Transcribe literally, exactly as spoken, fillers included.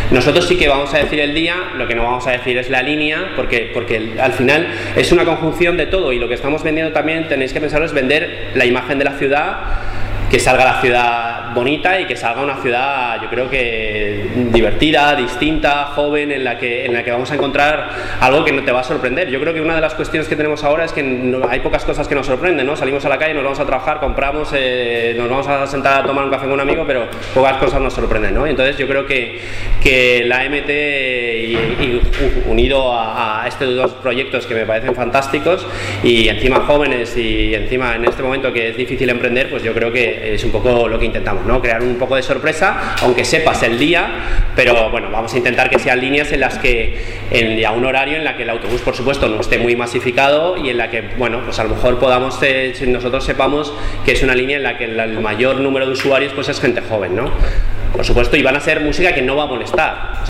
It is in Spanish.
Nosotros sí que vamos a decir el día, lo que no vamos a decir es la línea, porque, porque al final es una conjunción de todo, y lo que estamos vendiendo también, tenéis que pensarlo, es vender la imagen de la ciudad, que salga la ciudad bonita y que salga una ciudad, yo creo que divertida, distinta, joven, en la que, en la que vamos a encontrar algo que no te va a sorprender. Yo creo que una de las cuestiones que tenemos ahora es que no, hay pocas cosas que nos sorprenden, ¿no? Salimos a la calle, nos vamos a trabajar, compramos, eh, nos vamos a sentar a tomar un café con un amigo, pero pocas cosas nos sorprenden, ¿no? Entonces yo creo que, que la A M T, y, y unido a, a estos dos proyectos que me parecen fantásticos, y encima jóvenes, y encima en este momento que es difícil emprender, pues yo creo que es un poco lo que intentamos, ¿no? Crear un poco de sorpresa, aunque sepas el día, pero bueno, vamos a intentar que sean líneas en las que, en, a un horario en la que el autobús, por supuesto, no esté muy masificado, y en la que, bueno, pues a lo mejor podamos, eh, nosotros sepamos que es una línea en la que el, el mayor número de usuarios pues es gente joven, ¿no? Por supuesto, y van a ser música que no va a molestar.